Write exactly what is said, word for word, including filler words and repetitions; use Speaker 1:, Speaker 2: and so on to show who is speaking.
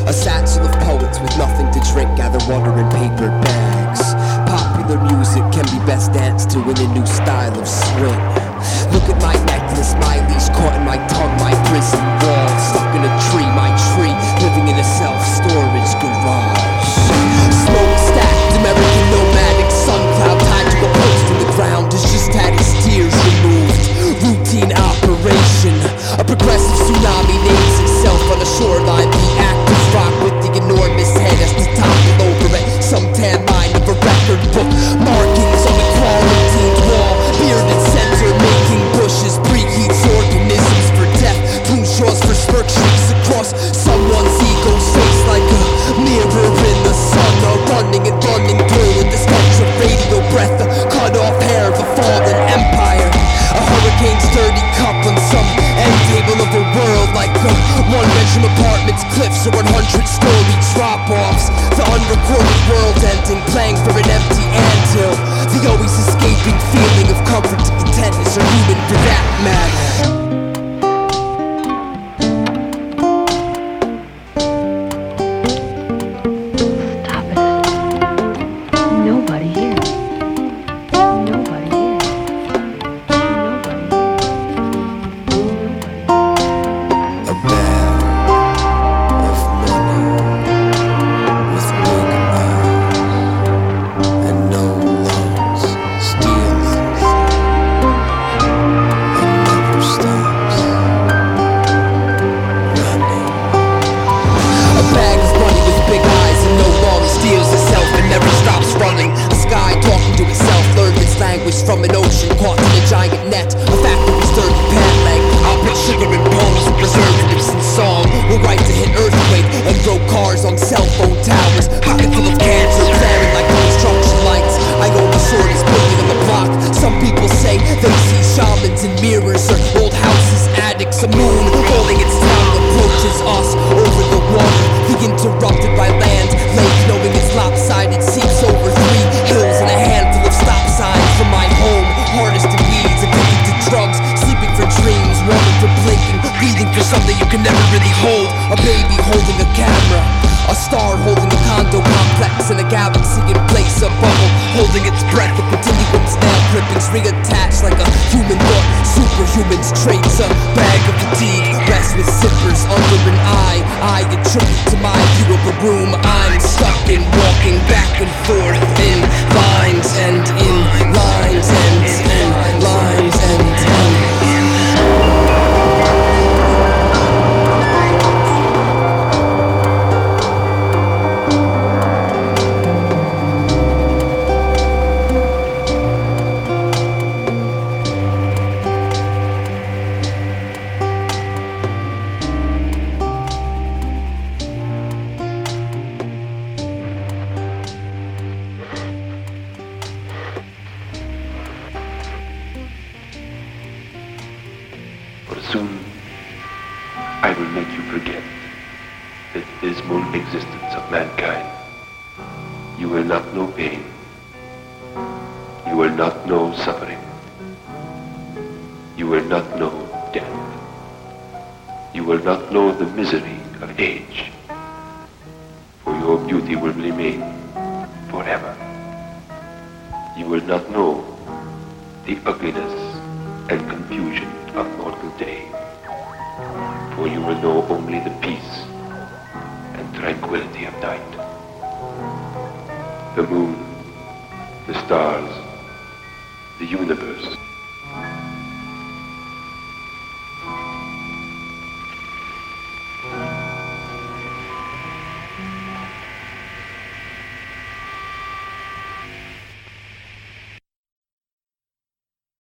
Speaker 1: A satchel of poets with nothing to drink gather water in paper bags. Popular music can be best danced to in a new style of swing. Look at my necklace, my leash caught in my tongue, my prison wall stuck in a tree, my tree living in a self-storage garage. Smoke stacked, American nomadic sun cloud tied to a post in the ground has just had his tears removed. Routine operation, a progressive tsunami names itself on the shoreline. The active rock with the enormous head has to topple over at some tan line of a record book. Markings on the quarantined wall, bearded center making bushes, preheats organisms for death. Boom straws for smirk shrieks across someone's ego's face like a mirror in the sun. A running and running through with the stench of radio breath, the cut off hair of a fallen empire. A hurricane's dirty cup on some end table of a world like a one-bedroom apartment's cliffs or one hundred story drop-offs. The unrecorded world ending, playing for an empty anthill. The always escaping feeling of comfort and contentness are human for that matter. From an ocean caught in a giant net, a factory's dirty pan leg. I'll put sugar in bones and preservatives in song. We're right to hit earthquake and throw cars on cell phone towers. Pocket full of cancer, flaring like construction lights. I own the shortest building on the block. Some people say they see shamans in mirrors or old houses, attics. A moon rolling its tongue approaches us over the water. The interrupted by land lake, knowing its lopsided, seeps over three hills and a handful of stop signs from my home. Hardest to weeds, addicted to drugs, sleeping for dreams, wanting for blinking, breathing for something you can never really hold. A baby holding a camera, a star holding a condo complex in a galaxy in place. A bubble holding its breath, a continuum snail clippings reattached like a human thought. Superhuman's traits, a bag of fatigue, rest with zippers under an eye. I attribute to my view of a room I'm stuck in, walking back and forth in lines and in lines and in lines and in.
Speaker 2: Soon I will make you forget the dismal existence of mankind. You will not know pain. You will not know suffering. You will not know death. You will not know the misery of age. For your beauty will remain forever. You will not know the ugliness and confusion of mortal day, for you will know only the peace and tranquility of night. The moon, the stars, the universe